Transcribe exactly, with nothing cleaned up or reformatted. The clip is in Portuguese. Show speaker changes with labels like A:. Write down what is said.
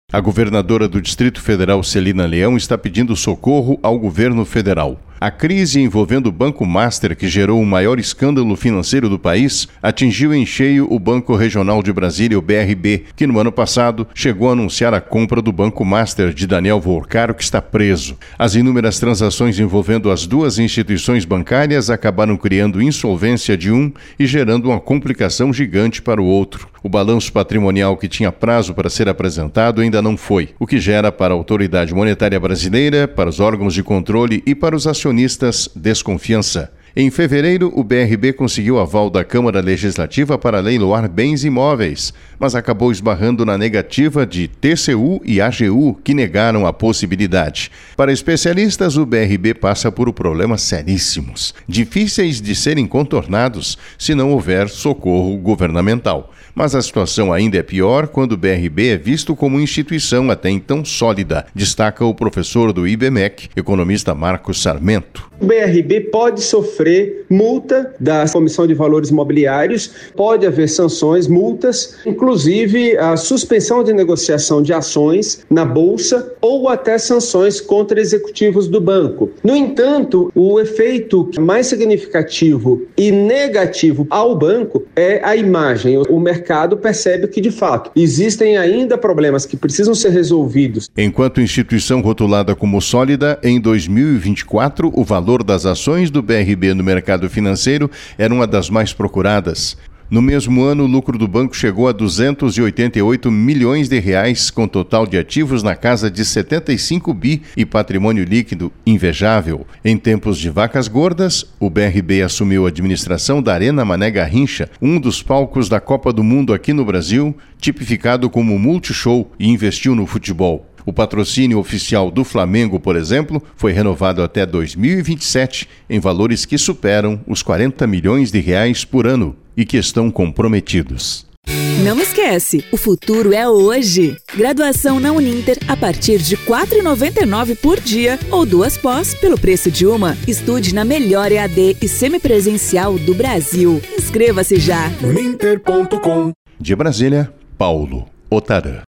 A: A governadora do Distrito Federal, Celina Leão, está pedindo socorro ao governo federal. A crise envolvendo o Banco Master, que gerou o maior escândalo financeiro do país, atingiu em cheio o Banco Regional de Brasília, o B R B, que no ano passado chegou a anunciar a compra do Banco Master de Daniel Volcaro, que está preso. As inúmeras transações envolvendo as duas instituições bancárias acabaram criando insolvência de um e gerando uma complicação gigante para o outro. O balanço patrimonial que tinha prazo para ser apresentado ainda não foi, o que gera para a Autoridade Monetária Brasileira, para os órgãos de controle e para os acionistas desconfiança. Em fevereiro, o B R B conseguiu aval da Câmara Legislativa para leiloar bens imóveis, mas acabou esbarrando na negativa de T C U e A G U, que negaram a possibilidade. Para especialistas, o B R B passa por problemas seríssimos, difíceis de serem contornados se não houver socorro governamental. Mas a situação ainda é pior quando o B R B é visto como instituição até então sólida, destaca o professor do I B M E C, economista Marcos Sarmento.
B: O B R B pode sofrer multa da Comissão de Valores Mobiliários, pode haver sanções, multas, inclusive a suspensão de negociação de ações na Bolsa ou até sanções contra executivos do banco. No entanto, o efeito mais significativo e negativo ao banco é a imagem. O mercado percebe que, de fato, existem ainda problemas que precisam ser resolvidos.
A: Enquanto instituição rotulada como sólida, em dois mil e vinte e quatro, o valor das ações do B R B no mercado financeiro era uma das mais procuradas. No mesmo ano, o lucro do banco chegou a duzentos e oitenta e oito milhões de reais, com total de ativos na casa de setenta e cinco bi e patrimônio líquido invejável. Em tempos de vacas gordas, o B R B assumiu a administração da Arena Mané Garrincha, um dos palcos da Copa do Mundo aqui no Brasil, tipificado como multishow, e investiu no futebol. O patrocínio oficial do Flamengo, por exemplo, foi renovado até dois mil e vinte e sete em valores que superam os quarenta milhões de reais por ano e que estão comprometidos.
C: Não esquece, o futuro é hoje. Graduação na Uninter a partir de quatro reais e noventa e nove centavos por dia ou duas pós pelo preço de uma. Estude na melhor E A D e semipresencial do Brasil. Inscreva-se já.
A: uninter ponto com. De Brasília, Paulo Otarã.